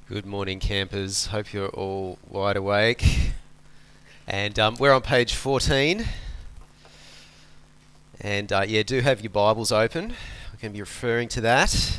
Good morning, campers. Hope you're all wide awake. And we're on page 14. And do have your Bibles open. We're going to be referring to that.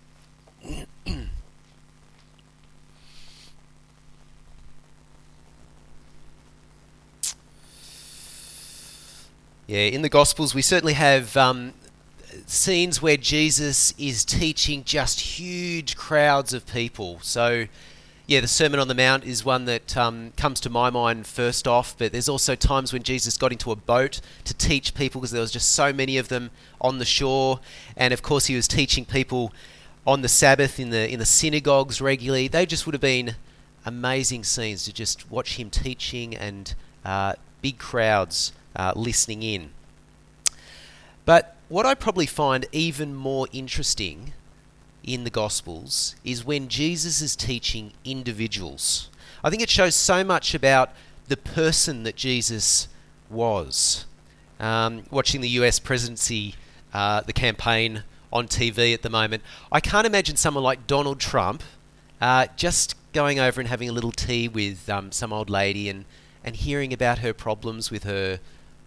In the Gospels we certainly have scenes where Jesus is teaching just huge crowds of people. So, the Sermon on the Mount is one that comes to my mind first off, but there's also times when Jesus got into a boat to teach people because there was just so many of them on the shore, and of course he was teaching people on the Sabbath in the synagogues regularly. They just would have been amazing scenes to just watch him teaching and big crowds listening in. But what I probably find even more interesting in the Gospels is when Jesus is teaching individuals. I think it shows so much about the person that Jesus was. Watching the US presidency, the campaign on TV at the moment, I can't imagine someone like Donald Trump just going over and having a little tea with some old lady and hearing about her problems with her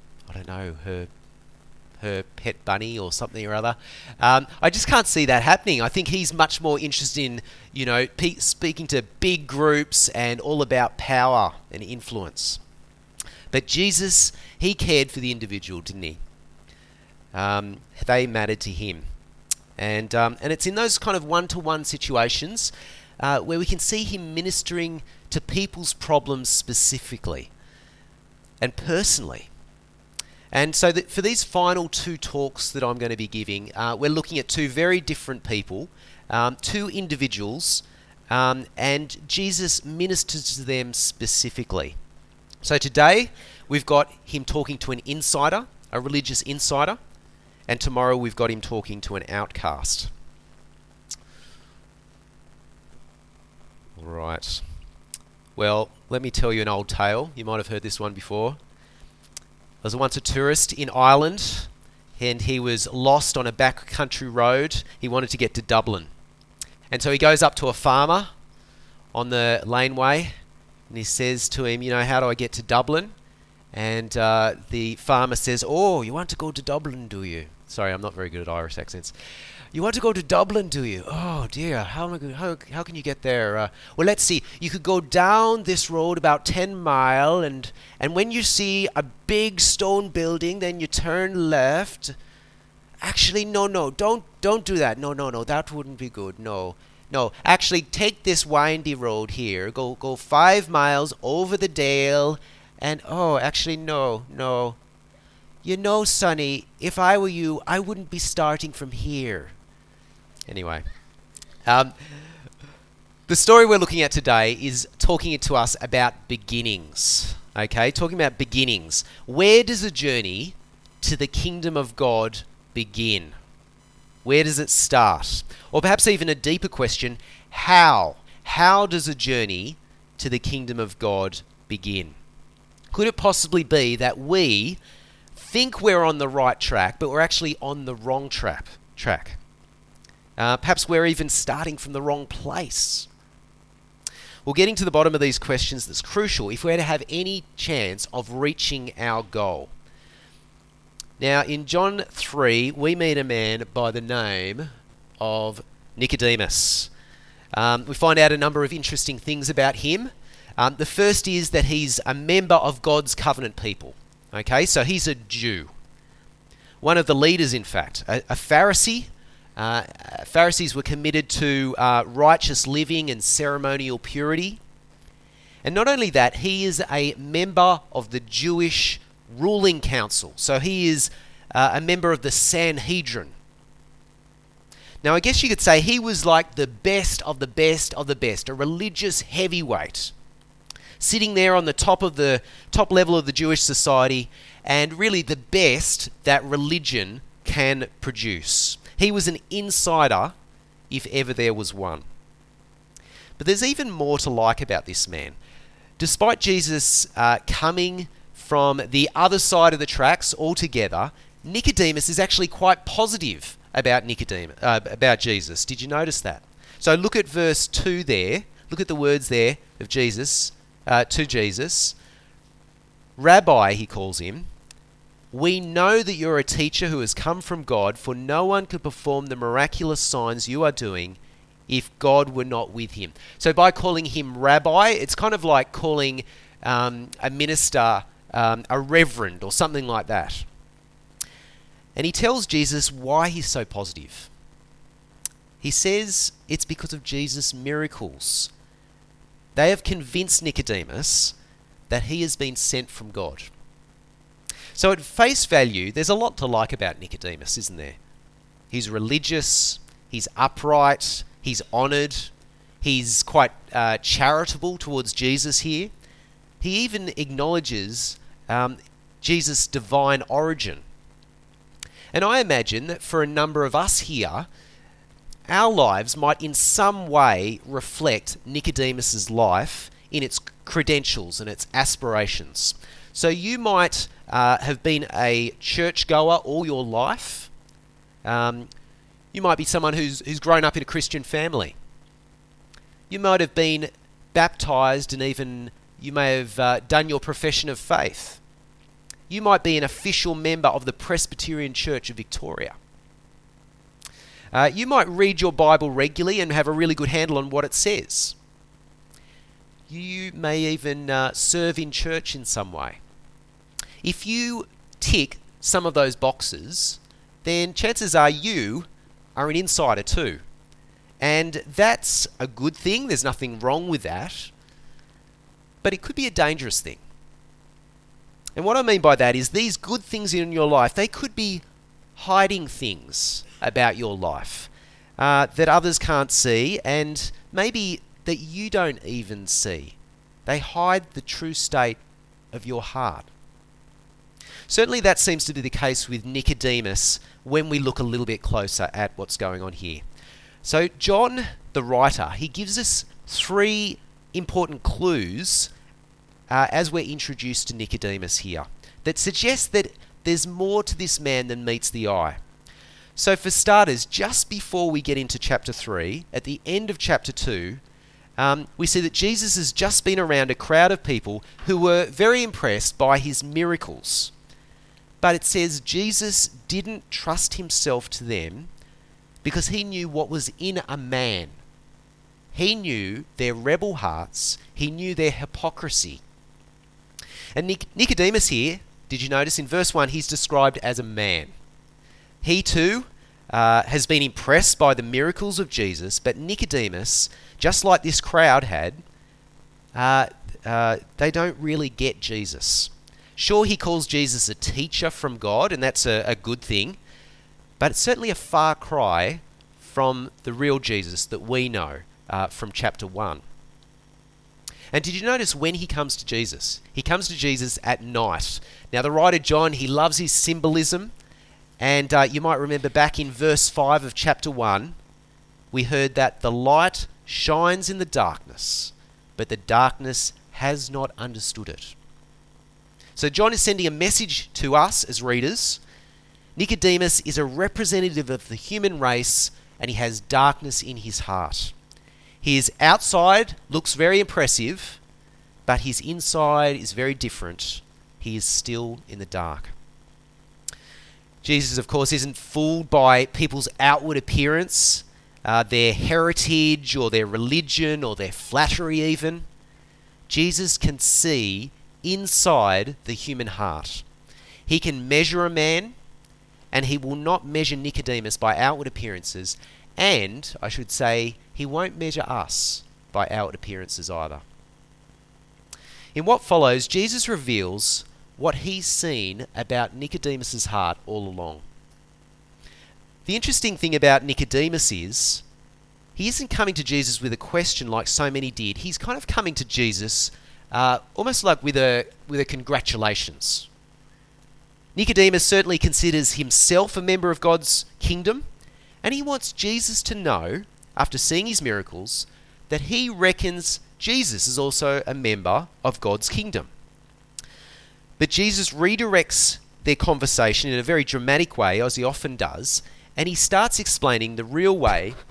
pet bunny or something or other. I just can't see that happening. I think he's much more interested in, speaking to big groups and all about power and influence. But Jesus, he cared for the individual, didn't he? They mattered to him. And it's in those kind of one-to-one situations where we can see him ministering to people's problems specifically and personally. And so for these final two talks that I'm going to be giving, we're looking at two very different people, two individuals, and Jesus ministers to them specifically. So today we've got him talking to an insider, a religious insider, and tomorrow we've got him talking to an outcast. All right. Well, let me tell you an old tale. You might have heard this one before. There was once a tourist in Ireland, and he was lost on a backcountry road. He wanted to get to Dublin. And so he goes up to a farmer on the laneway, and he says to him, how do I get to Dublin? And the farmer says, oh, you want to go to Dublin, do you? Sorry, I'm not very good at Irish accents. You want to go to Dublin, do you? Oh dear, how can you get there? Well, let's see. You could go down this road about 10 miles, and when you see a big stone building, then you turn left. Actually, no, don't do that. No, that wouldn't be good. No. Actually, take this windy road here. Go 5 miles over the dale, and no. Sonny, if I were you, I wouldn't be starting from here. Anyway, the story we're looking at today is talking to us about beginnings. Okay, talking about beginnings. Where does a journey to the kingdom of God begin? Where does it start? Or perhaps even a deeper question, how? How does a journey to the kingdom of God begin? Could it possibly be that we think we're on the right track, but we're actually on the wrong track? Perhaps we're even starting from the wrong place. Well, getting to the bottom of these questions that's crucial if we're to have any chance of reaching our goal. Now, in John 3, we meet a man by the name of Nicodemus. We find out a number of interesting things about him. The first is that he's a member of God's covenant people. Okay, so he's a Jew. One of the leaders, in fact, a Pharisee. Pharisees were committed to righteous living and ceremonial purity. And not only that, he is a member of the Jewish ruling council. So he is a member of the Sanhedrin. Now, I guess you could say he was like the best of the best of the best, a religious heavyweight, sitting there on the top level of the Jewish society, and really the best that religion can produce. He was an insider, if ever there was one. But there's even more to like about this man. Despite Jesus coming from the other side of the tracks altogether, Nicodemus is actually quite positive about Jesus. Did you notice that? So look at verse 2 there. Look at the words there of Jesus, to Jesus. Rabbi, he calls him, we know that you're a teacher who has come from God, for no one could perform the miraculous signs you are doing if God were not with him. So by calling him rabbi, it's kind of like calling a minister a reverend or something like that. And he tells Jesus why he's so positive. He says it's because of Jesus' miracles. They have convinced Nicodemus that he has been sent from God. So at face value, there's a lot to like about Nicodemus, isn't there? He's religious, he's upright, he's honoured, he's quite charitable towards Jesus here. He even acknowledges Jesus' divine origin. And I imagine that for a number of us here, our lives might in some way reflect Nicodemus's life in its credentials and its aspirations. So you might have been a churchgoer all your life. You might be someone who's grown up in a Christian family. You might have been baptised, and even you may have done your profession of faith. You might be an official member of the Presbyterian Church of Victoria. You might read your Bible regularly and have a really good handle on what it says. You may even serve in church in some way. If you tick some of those boxes, then chances are you are an insider too. And that's a good thing. There's nothing wrong with that. But it could be a dangerous thing. And what I mean by that is these good things in your life, they could be hiding things about your life that others can't see, and maybe that you don't even see. They hide the true state of your heart. Certainly that seems to be the case with Nicodemus when we look a little bit closer at what's going on here. So John, the writer, he gives us 3 important clues as we're introduced to Nicodemus here that suggest that there's more to this man than meets the eye. So for starters, just before we get into chapter 3, at the end of chapter 2, we see that Jesus has just been around a crowd of people who were very impressed by his miracles. But it says Jesus didn't trust himself to them because he knew what was in a man. He knew their rebel hearts. He knew their hypocrisy. And Nicodemus here, did you notice in verse 1, he's described as a man. He too has been impressed by the miracles of Jesus, but Nicodemus, just like this crowd had, they don't really get Jesus. Sure, he calls Jesus a teacher from God, and that's a good thing, but it's certainly a far cry from the real Jesus that we know from chapter 1. And did you notice when he comes to Jesus? He comes to Jesus at night. Now, the writer John, he loves his symbolism, and you might remember back in verse 5 of chapter 1, we heard that the light shines in the darkness, but the darkness has not understood it. So John is sending a message to us as readers. Nicodemus is a representative of the human race, and he has darkness in his heart. His outside looks very impressive, but his inside is very different. He is still in the dark. Jesus, of course, isn't fooled by people's outward appearance, their heritage or their religion or their flattery even. Jesus can see inside the human heart. He can measure a man, and he will not measure Nicodemus by outward appearances, and, I should say, he won't measure us by outward appearances either. In what follows, Jesus reveals what he's seen about Nicodemus's heart all along. The interesting thing about Nicodemus is he isn't coming to Jesus with a question like so many did. He's kind of coming to Jesus almost like with a congratulations. Nicodemus certainly considers himself a member of God's kingdom, and he wants Jesus to know, after seeing his miracles, that he reckons Jesus is also a member of God's kingdom. But Jesus redirects their conversation in a very dramatic way, as he often does, and he starts explaining the real way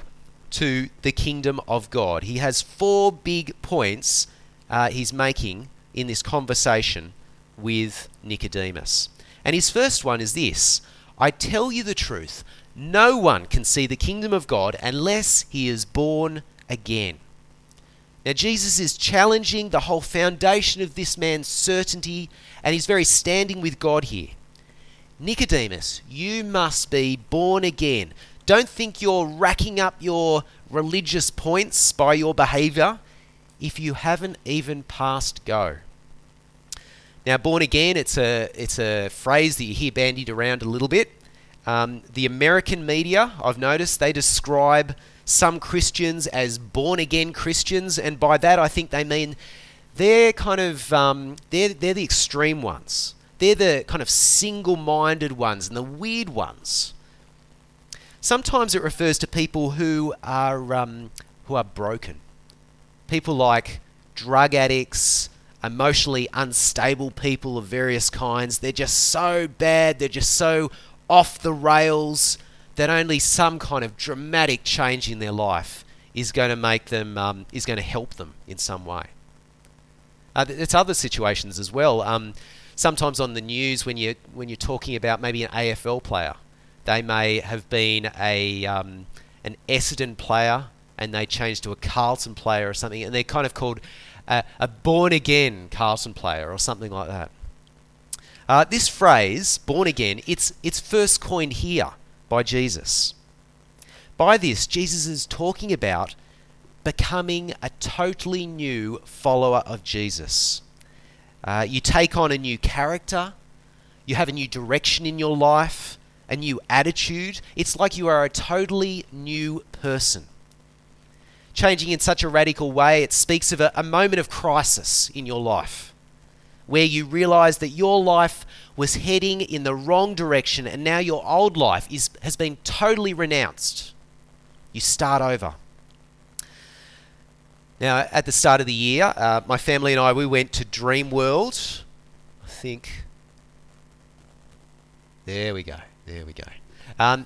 to the kingdom of God. He has 4 big points he's making in this conversation with Nicodemus. And his first one is this: I tell you the truth, no one can see the kingdom of God unless he is born again. Now, Jesus is challenging the whole foundation of this man's certainty and his very standing with God here. Nicodemus, you must be born again. Don't think you're racking up your religious points by your behaviour if you haven't even passed go. Now, born again, it's a phrase that you hear bandied around a little bit. The American media, I've noticed, they describe some Christians as born-again Christians, and by that I think they mean they're kind of they're the extreme ones. They're the kind of single-minded ones and the weird ones. Sometimes it refers to people who are broken. People like drug addicts, emotionally unstable people of various kinds. They're just so bad, they're just so off the rails that only some kind of dramatic change in their life is going to make them, is going to help them in some way. It's other situations as well. Sometimes on the news, when you're talking about maybe an AFL player, they may have been an Essendon player and they change to a Carlton player or something, and they're kind of called a born-again Carlton player or something like that. This phrase, born again, it's first coined here by Jesus. By this, Jesus is talking about becoming a totally new follower of Jesus. You take on a new character, you have a new direction in your life, a new attitude. It's like you are a totally new person. Changing in such a radical way, it speaks of a moment of crisis in your life, where you realize that your life was heading in the wrong direction and now your old life has been totally renounced. You start over. Now, at the start of the year, my family and I, we went to Dreamworld. I think... There we go. And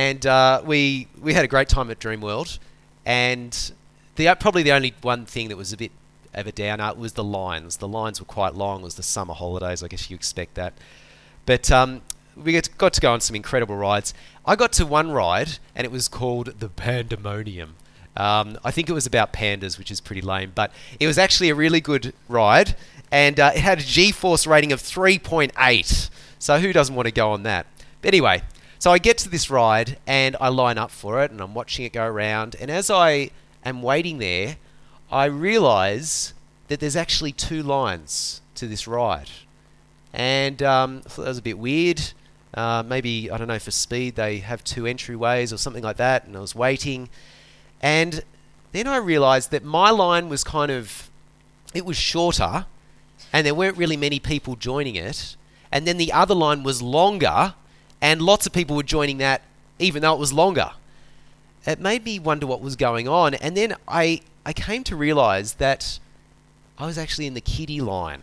we had a great time at Dreamworld. And probably the only one thing that was a bit of a downer was the lines. The lines were quite long. It was the summer holidays. I guess you expect that. But we got to go on some incredible rides. I got to one ride, and it was called the Pandemonium. I think it was about pandas, which is pretty lame. But it was actually a really good ride, and it had a G-force rating of 3.8. So who doesn't want to go on that? But anyway, so I get to this ride, and I line up for it, and I'm watching it go around. And as I am waiting there, I realise that there's actually 2 lines to this ride. And I thought that was a bit weird. Maybe, I don't know, for speed they have 2 entryways or something like that. And I was waiting. And then I realised that my line was it was shorter. And there weren't really many people joining it. And then the other line was longer. And lots of people were joining that even though it was longer. It made me wonder what was going on. And then I came to realise that I was actually in the kiddie line.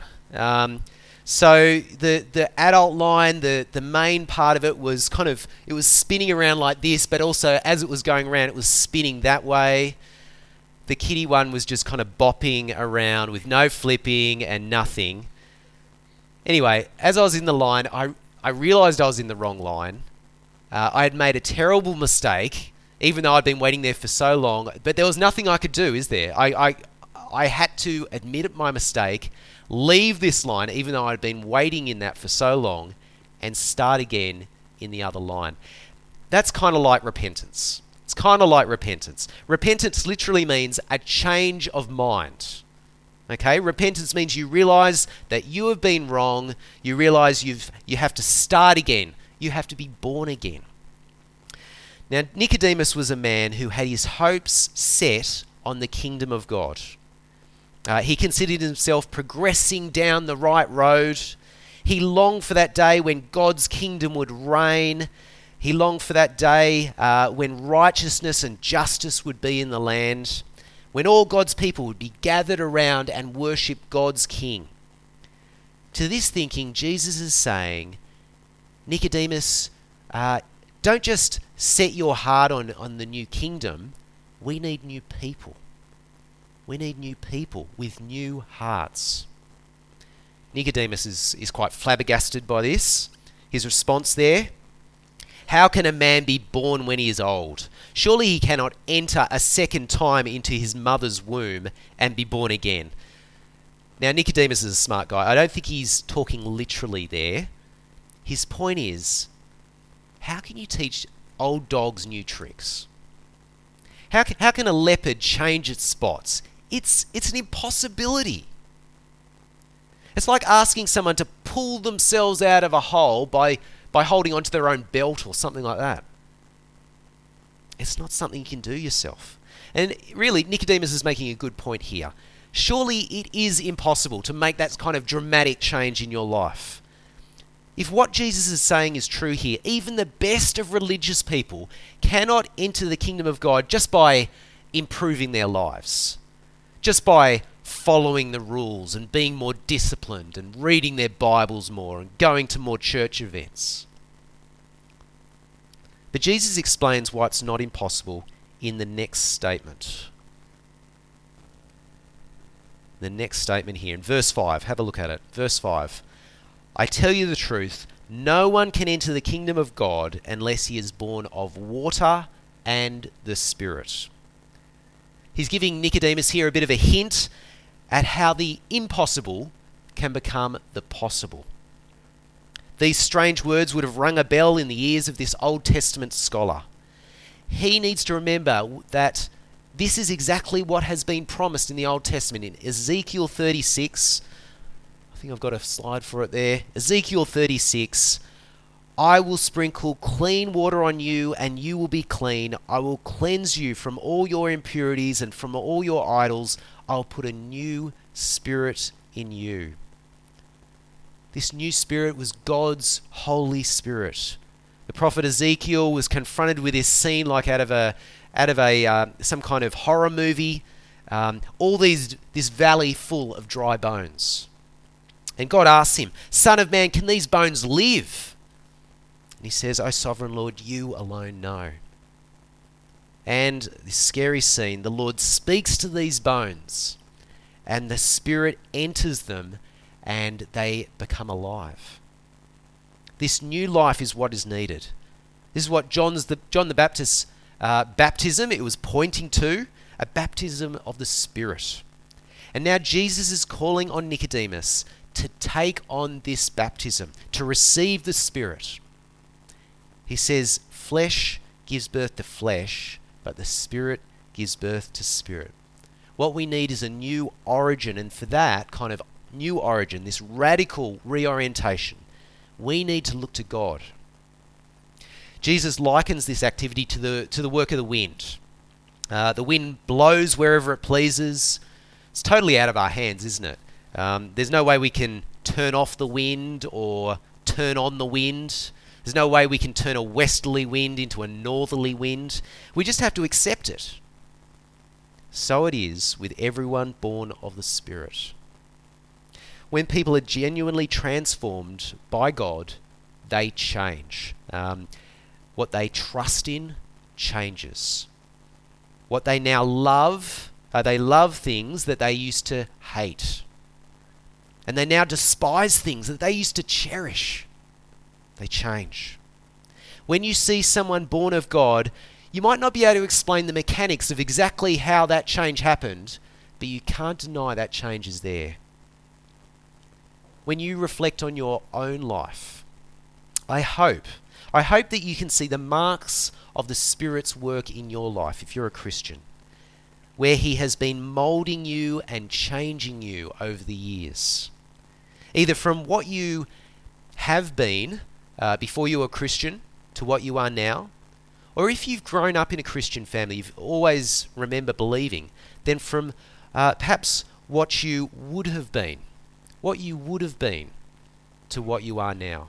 So the adult line, the main part of it was it was spinning around like this, but also as it was going around, it was spinning that way. The kiddie one was just kind of bopping around with no flipping and nothing. Anyway, as I was in the line, I realised I was in the wrong line. I had made a terrible mistake, even though I'd been waiting there for so long, but there was nothing I could do, is there? I had to admit my mistake, leave this line, even though I'd been waiting in that for so long, and start again in the other line. That's kind of like repentance. It's kind of like repentance. Repentance literally means a change of mind. Okay? Repentance means you realize that you have been wrong. You realize you have to start again. You have to be born again. Now, Nicodemus was a man who had his hopes set on the kingdom of God. He considered himself progressing down the right road. He longed for that day when God's kingdom would reign. He longed for that day when righteousness and justice would be in the land, when all God's people would be gathered around and worship God's King. To this thinking, Jesus is saying, Nicodemus, don't just set your heart on the new kingdom We need new people. We need new people with new hearts. Nicodemus is quite flabbergasted by this. His response there: how can a man be born when he is old? Surely he cannot enter a second time into his mother's womb and be born again. Now, Nicodemus is a smart guy. I don't think he's talking literally there. His point is, how can you teach old dogs new tricks? How can a leopard change its spots? It's an impossibility. It's like asking someone to pull themselves out of a hole by holding onto their own belt or something like that. It's not something you can do yourself. And really, Nicodemus is making a good point here. Surely it is impossible to make that kind of dramatic change in your life. If what Jesus is saying is true here, even the best of religious people cannot enter the kingdom of God just by improving their lives, just by following the rules and being more disciplined and reading their Bibles more and going to more church events. But Jesus explains why it's not impossible in the next statement. The next statement here in verse 5. Have a look at it. Verse 5. I tell you the truth, no one can enter the kingdom of God unless he is born of water and the Spirit. He's giving Nicodemus here a bit of a hint at how the impossible can become the possible. These strange words would have rung a bell in the ears of this Old Testament scholar. He needs to remember that this is exactly what has been promised in the Old Testament. In Ezekiel 36, I think I've got a slide for it there. Ezekiel 36, I will sprinkle clean water on you and you will be clean. I will cleanse you from all your impurities and from all your idols. I'll put a new spirit in you. This new spirit was God's Holy Spirit. The prophet Ezekiel was confronted with this scene like out of a some kind of horror movie. This valley full of dry bones. And God asks him, Son of man, can these bones live? And he says, O sovereign Lord, you alone know. And this scary scene, the Lord speaks to these bones and the Spirit enters them and they become alive. This new life is what is needed. This is what John the Baptist's baptism, it was pointing to, a baptism of the Spirit. And now Jesus is calling on Nicodemus to take on this baptism, to receive the Spirit. He says, flesh gives birth to flesh, but the Spirit gives birth to spirit. What we need is a new origin, and for that kind of new origin, this radical reorientation, we need to look to God. Jesus likens this activity to the work of the wind. The wind blows wherever it pleases. It's totally out of our hands, isn't it? There's no way we can turn off the wind or turn on the wind. There's no way we can turn a westerly wind into a northerly wind. We just have to accept it. So it is with everyone born of the Spirit. When people are genuinely transformed by God, they change. What they trust in changes. What they now love, they love things that they used to hate. And they now despise things that they used to cherish. They change. When you see someone born of God, you might not be able to explain the mechanics of exactly how that change happened, but you can't deny that change is there. When you reflect on your own life, I hope that you can see the marks of the Spirit's work in your life if you're a Christian, where He has been moulding you and changing you over the years. Either from what you have been before you were a Christian to what you are now, or if you've grown up in a Christian family, you've always remember believing, then from perhaps what you would have been to what you are now.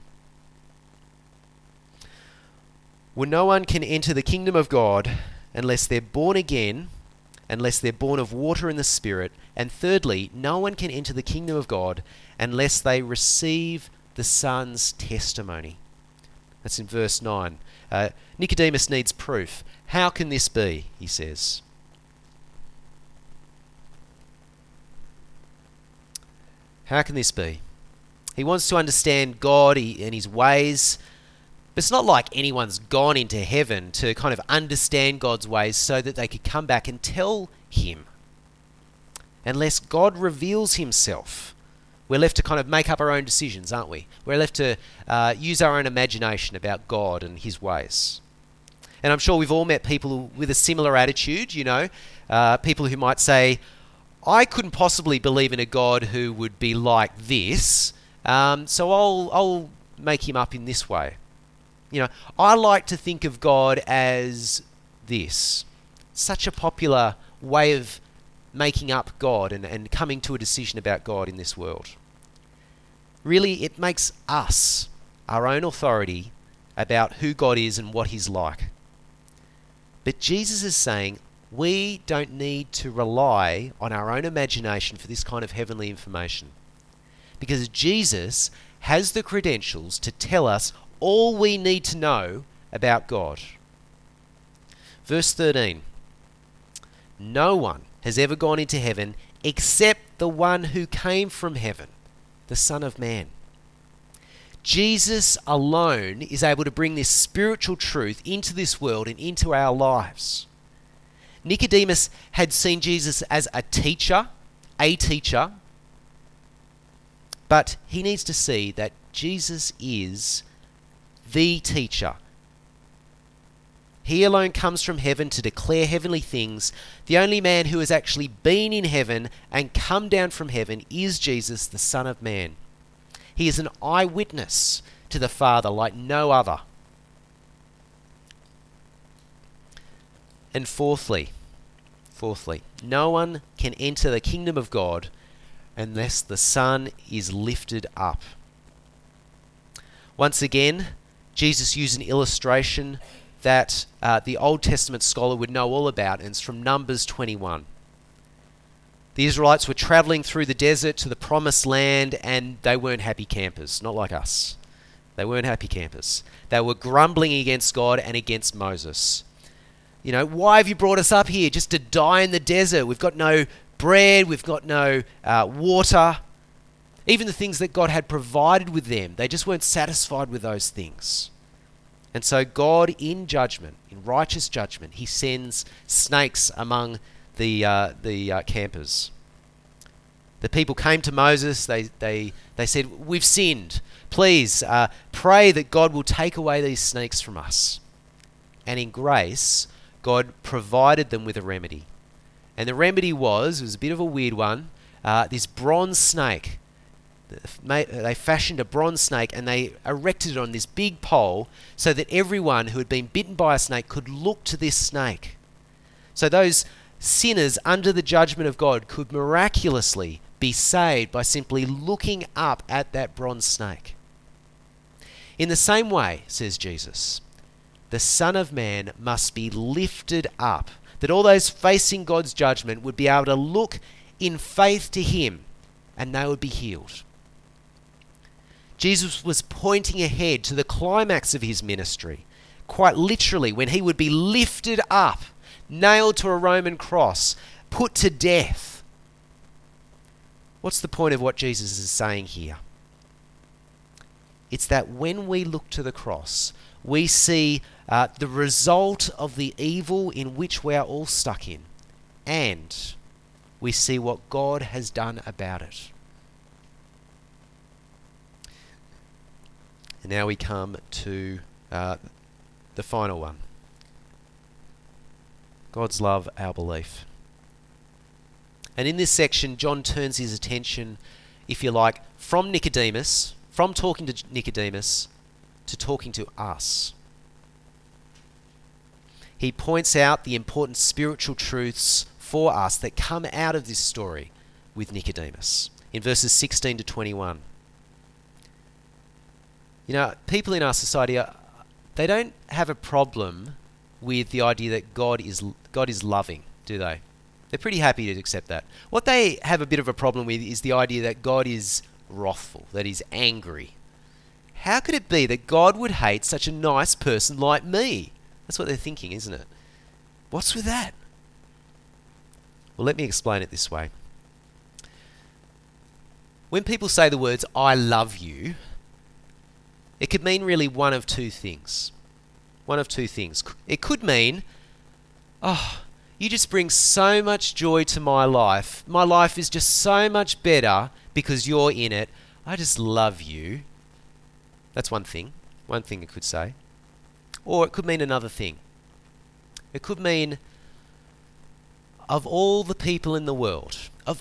Well, no one can enter the kingdom of God unless they're born again, unless they're born of water and the Spirit. And thirdly, no one can enter the kingdom of God unless they receive the Son's testimony. That's in verse 9. Nicodemus needs proof. How can this be? He says. How can this be? He wants to understand God and his ways, but it's not like anyone's gone into heaven to kind of understand God's ways so that they could come back and tell him. Unless God reveals himself, we're left to kind of make up our own decisions, aren't we? We're left to use our own imagination about God and his ways. And I'm sure we've all met people with a similar attitude, people who might say, I couldn't possibly believe in a God who would be like this, so I'll make him up in this way. I like to think of God as this. Such a popular way of making up God and coming to a decision about God in this world. Really, it makes us our own authority about who God is and what he's like. But Jesus is saying we don't need to rely on our own imagination for this kind of heavenly information, because Jesus has the credentials to tell us all we need to know about God. Verse 13. No one has ever gone into heaven except the one who came from heaven, the Son of Man. Jesus alone is able to bring this spiritual truth into this world and into our lives. Nicodemus had seen Jesus as a teacher, but he needs to see that Jesus is the teacher. He alone comes from heaven to declare heavenly things. The only man who has actually been in heaven and come down from heaven is Jesus, the Son of Man. He is an eyewitness to the Father like no other. And fourthly, no one can enter the kingdom of God unless the Son is lifted up. Once again, Jesus used an illustration that the Old Testament scholar would know all about, and it's from Numbers 21. The Israelites were traveling through the desert to the promised land, and they weren't happy campers, not like us. They weren't happy campers. They were grumbling against God and against Moses. Why have you brought us up here just to die in the desert? We've got no bread, we've got no water. Even the things that God had provided with them, they just weren't satisfied with those things. And so God, in judgment, in righteous judgment, he sends snakes among the campers. The people came to Moses. They said, "We've sinned. Please pray that God will take away these snakes from us." And in grace, God provided them with a remedy. And the remedy it was a bit of a weird one, this bronze snake. They fashioned a bronze snake and they erected it on this big pole so that everyone who had been bitten by a snake could look to this snake. So those sinners under the judgment of God could miraculously be saved by simply looking up at that bronze snake. In the same way, says Jesus, the Son of Man must be lifted up, that all those facing God's judgment would be able to look in faith to him and they would be healed. Jesus was pointing ahead to the climax of his ministry, quite literally, when he would be lifted up, nailed to a Roman cross, put to death. What's the point of what Jesus is saying here? It's that when we look to the cross, we see the result of the evil in which we are all stuck in, and we see what God has done about it. And now we come to the final one. God's love, our belief. And in this section, John turns his attention, if you like, from Nicodemus, from talking to Nicodemus, to talking to us. He points out the important spiritual truths for us that come out of this story with Nicodemus in verses 16 to 21. People in our society, they don't have a problem with the idea that God is loving, do they? They're pretty happy to accept that. What they have a bit of a problem with is the idea that God is wrathful, that he's angry. How could it be that God would hate such a nice person like me? That's what they're thinking, isn't it? What's with that? Well, let me explain it this way. When people say the words, I love you, it could mean really one of two things. One of two things. It could mean, oh, you just bring so much joy to my life. My life is just so much better because you're in it. I just love you. That's one thing. One thing it could say. Or it could mean another thing. It could mean, of all the people in the world,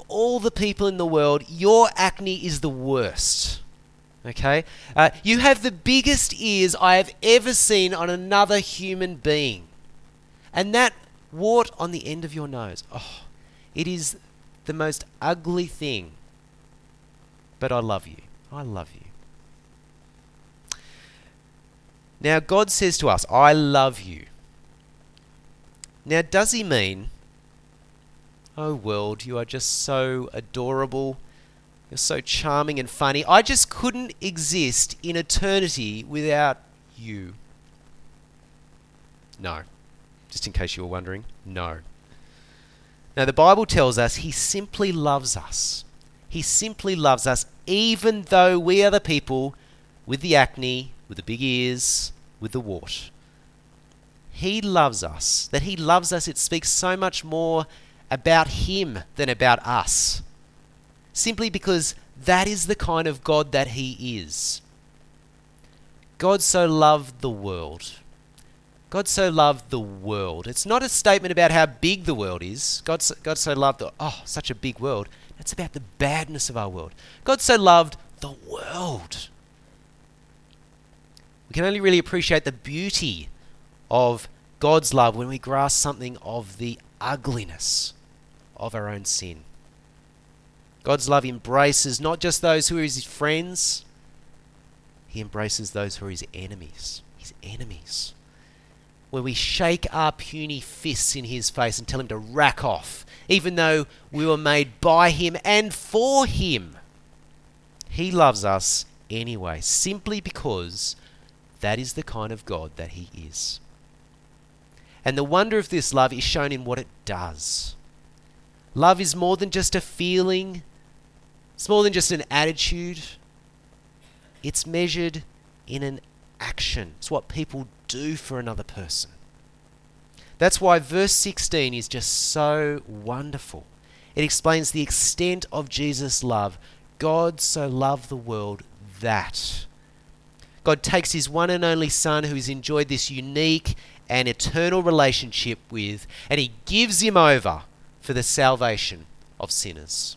your acne is the worst. Okay? You have the biggest ears I have ever seen on another human being. And that wart on the end of your nose, oh, it is the most ugly thing. But I love you. I love you. Now, God says to us, I love you. Now, does he mean, oh world, you are just so adorable, you're so charming and funny, I just couldn't exist in eternity without you? No. Just in case you were wondering, no. Now, the Bible tells us he simply loves us. He simply loves us even though we are the people with the acne, with the big ears, with the wart. He loves us. That he loves us, it speaks so much more about him than about us. Simply because that is the kind of God that he is. God so loved the world. God so loved the world. It's not a statement about how big the world is. God so loved such a big world. That's about the badness of our world. God so loved the world. We can only really appreciate the beauty of God's love when we grasp something of the ugliness of our own sin. God's love embraces not just those who are his friends, he embraces those who are his enemies. His enemies. Where we shake our puny fists in his face and tell him to rack off, even though we were made by him and for him. He loves us anyway, simply because that is the kind of God that he is. And the wonder of this love is shown in what it does. Love is more than just a feeling. It's more than just an attitude. It's measured in an action. It's what people do for another person. That's why verse 16 is just so wonderful. It explains the extent of Jesus' love. God so loved the world that God takes his one and only Son, who has enjoyed this unique and eternal relationship with, and he gives him over for the salvation of sinners.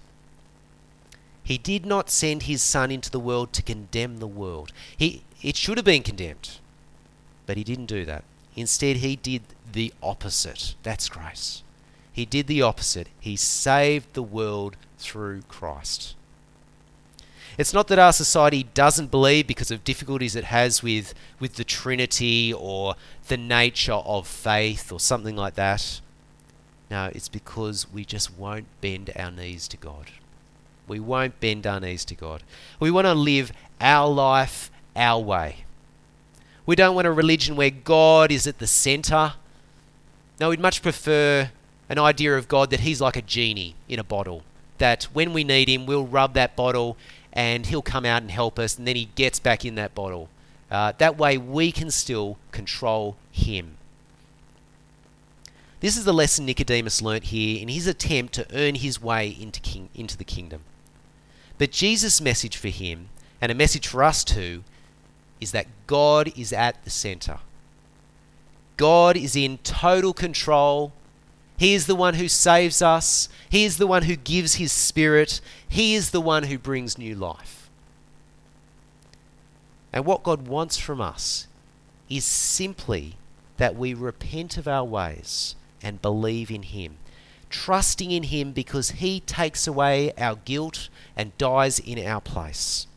He did not send his Son into the world to condemn the world. It should have been condemned, but he didn't do that. Instead, he did the opposite. That's grace. He did the opposite. He saved the world through Christ. It's not that our society doesn't believe because of difficulties it has with the Trinity or the nature of faith or something like that. No, it's because we just won't bend our knees to God. We won't bend our knees to God. We want to live our life our way. We don't want a religion where God is at the centre. No, we'd much prefer an idea of God that he's like a genie in a bottle. That when we need him, we'll rub that bottle and he'll come out and help us, and then he gets back in that bottle. That way we can still control him. This is the lesson Nicodemus learnt here in his attempt to earn his way into the kingdom. But Jesus' message for him, and a message for us too, is that God is at the centre. God is in total control. He is the one who saves us. He is the one who gives his Spirit. He is the one who brings new life. And what God wants from us is simply that we repent of our ways and believe in him, trusting in him because he takes away our guilt and dies in our place.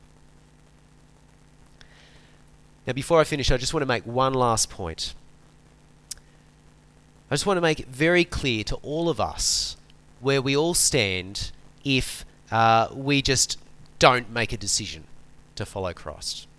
Now, before I finish, I just want to make one last point. I just want to make it very clear to all of us where we all stand if we just don't make a decision to follow Christ.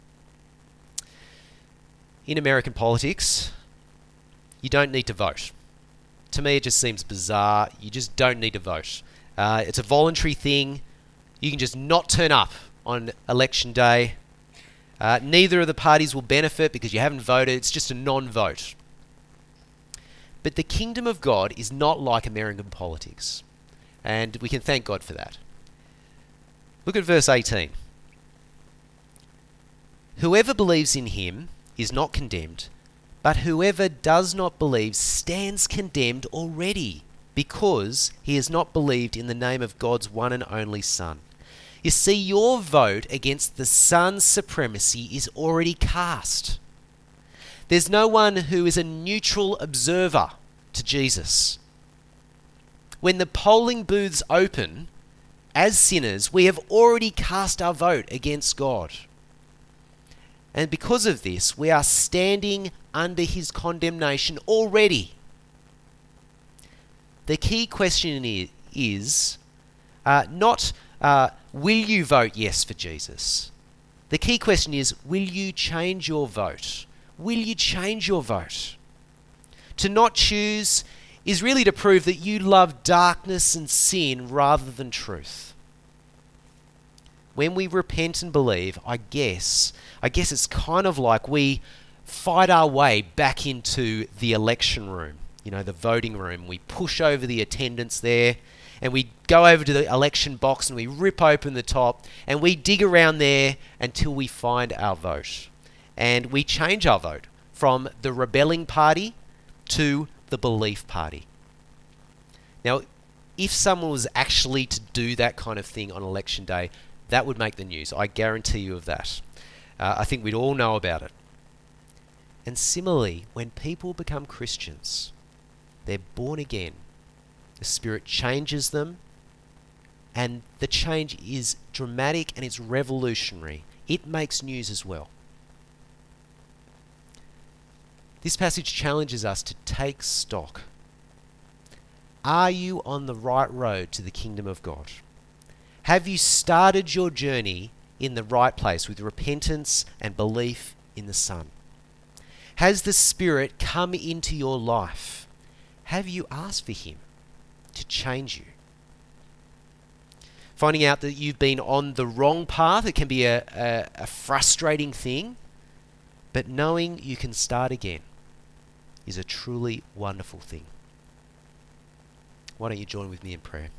In American politics, you don't need to vote. To me, it just seems bizarre. You just don't need to vote. It's a voluntary thing. You can just not turn up on election day. Neither of the parties will benefit because you haven't voted. It's just a non-vote. But the kingdom of God is not like American politics. And we can thank God for that. Look at verse 18. Whoever believes in him is not condemned, but whoever does not believe stands condemned already, because he has not believed in the name of God's one and only Son. You see, your vote against the Son's supremacy is already cast. There's no one who is a neutral observer to Jesus. When the polling booths open, as sinners, we have already cast our vote against God. And because of this, we are standing under his condemnation already. The key question is not will you vote yes for Jesus? The key question is, will you change your vote? Will you change your vote? To not choose is really to prove that you love darkness and sin rather than truth. When we repent and believe, I guess it's kind of like we fight our way back into the election room, the voting room. We push over the attendants there and we go over to the election box and we rip open the top and we dig around there until we find our vote. And we change our vote from the rebelling party to the belief party. Now, if someone was actually to do that kind of thing on election day, that would make the news. I guarantee you of that. I think we'd all know about it. And similarly, when people become Christians, they're born again. The Spirit changes them, and the change is dramatic and it's revolutionary. It makes news as well. This passage challenges us to take stock. Are you on the right road to the kingdom of God? Have you started your journey in the right place with repentance and belief in the Son? Has the Spirit come into your life? Have you asked for him to change you? Finding out that you've been on the wrong path, it can be a frustrating thing, but knowing you can start again is a truly wonderful thing. Why don't you join with me in prayer?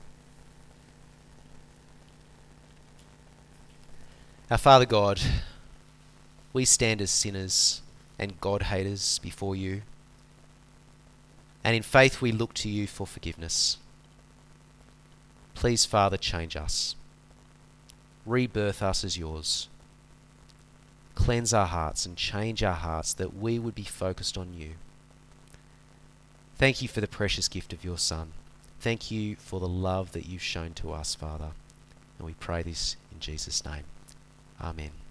Our Father God, we stand as sinners and God-haters before you, and in faith we look to you for forgiveness. Please, Father, change us. Rebirth us as yours. Cleanse our hearts and change our hearts that we would be focused on you. Thank you for the precious gift of your Son. Thank you for the love that you've shown to us, Father. And we pray this in Jesus' name. Amen.